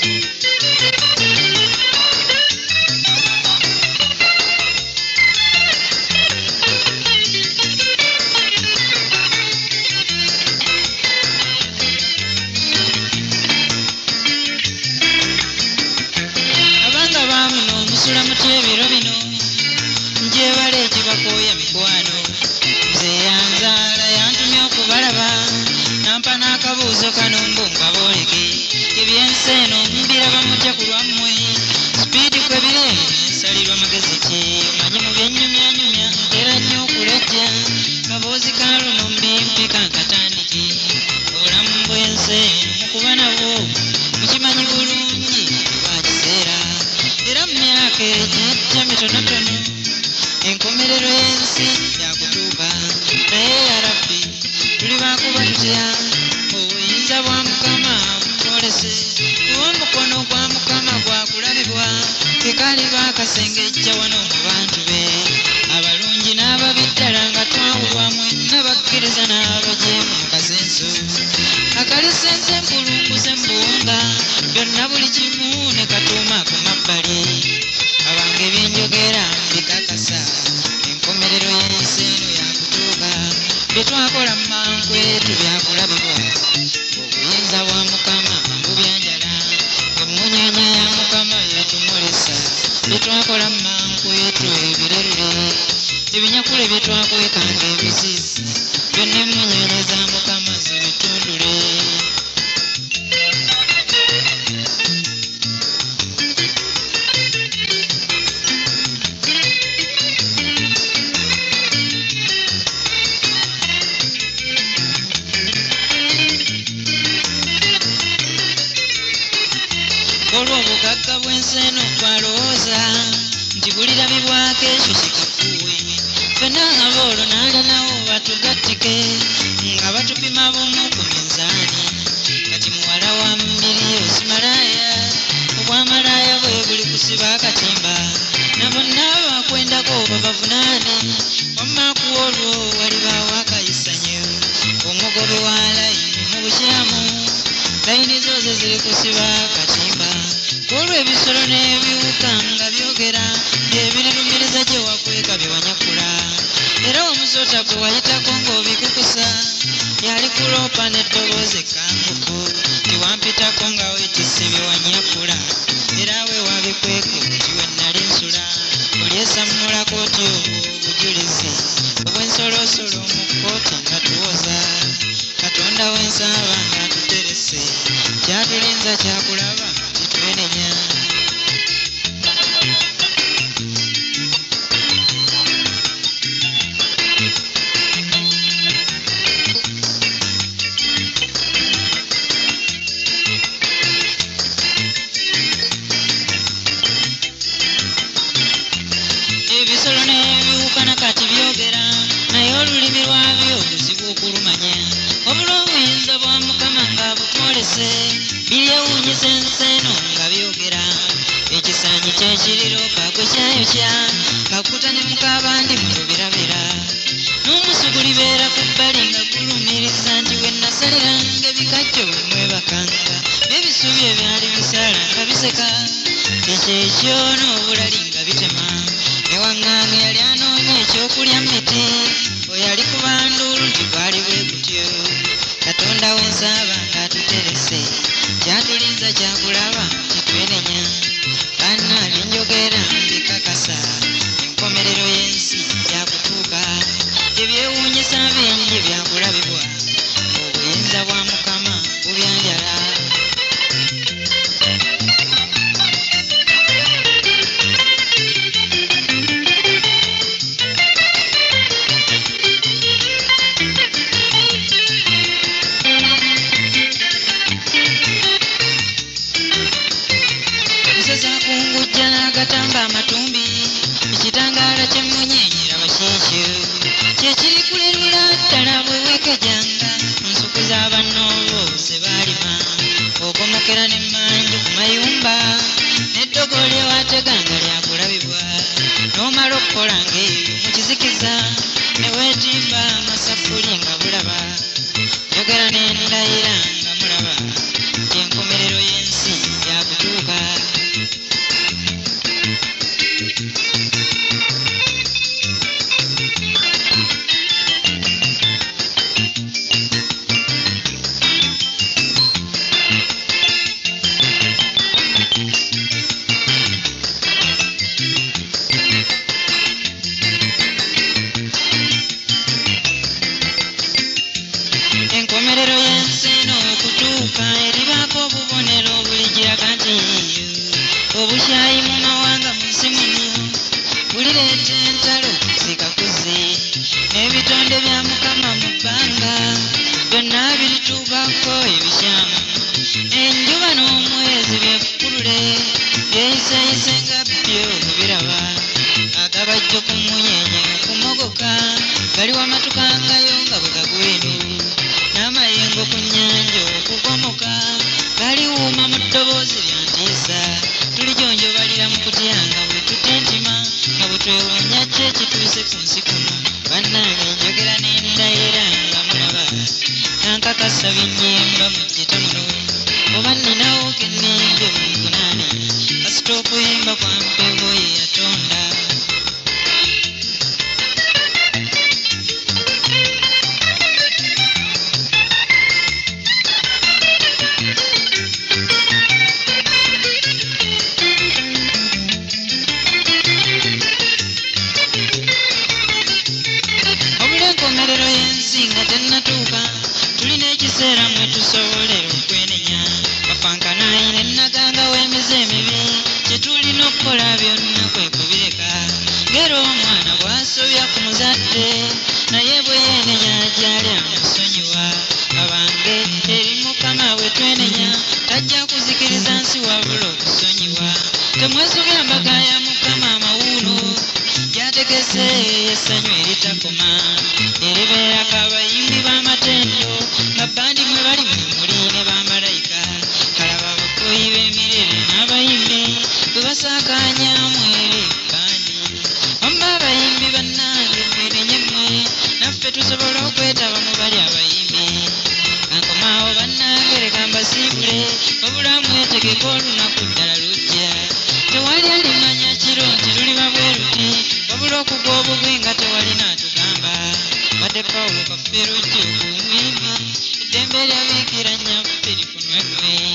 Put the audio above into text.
Yogera n'endayira nga mulaba enkomerero y'ensi yakutu obukyayi mu mawanga munsi muno bulireeta entalo zikakuze n'ebitonde bya Mukama mu bbanga byonna birituukako ebikyamu enjuba n'omwezi byefukulule byeyiseyise nga byo biraba agabajjo ku munyenye nga kumogoka gali wamatukangayo nga bwe gagwenu n'amayengo ku nnyanja okugomoka galiwuuma mu ddoboozi lya ntiisa tulijonjobalira mu kutyanga bwe tutintima nga bwe twewuunya ki ekituuse ku nsi kuno bannange njogera n'endayira nga mulaba nankakasa binnyimba mu gitamuno oba nninawo kennembye mu nkunaani kasita okuyimba kwa mpewo ye yatonda obulenkomerero y'ensi nga tennatuuka tulina ekiseera mwe tusobolera okwenenya bafankanayi ne nnaganga w'emize emibi kye tulina okukola byonna kwe kubireka ngera omwana bw'asobya ku muzadde naye bwe yeenenya gy'ali amusonyiwa abange eri Mukama bwe twenenya tajja kuzikiriza nsi wabula okusonyiwa temwesobya mbaga ya Mukama amawuuno gyategese essanyu eritakoma eribeerako abayimbi b'amatendo nga bbandi mwe bali mwe muli ne bamalayika kalaba abakoyi b'emirere n'abayimbi bwe basaakanyaamu eri bbandi wamma abayimbi bannange mwenenye mmwe naffe tusobola okwetaba mu bali abayimbi ankomaawo bannange leka mbasiibule wabula mwetegeka olunaku ddala lujja tewali alimanya kiro nti luliba bwe luti wabula okugwa obugwi nga tewali n'atugamba wadde Pawulo kaffe lujja okumwimbi eddembe lyabiikira nnyaffe lifunwemwe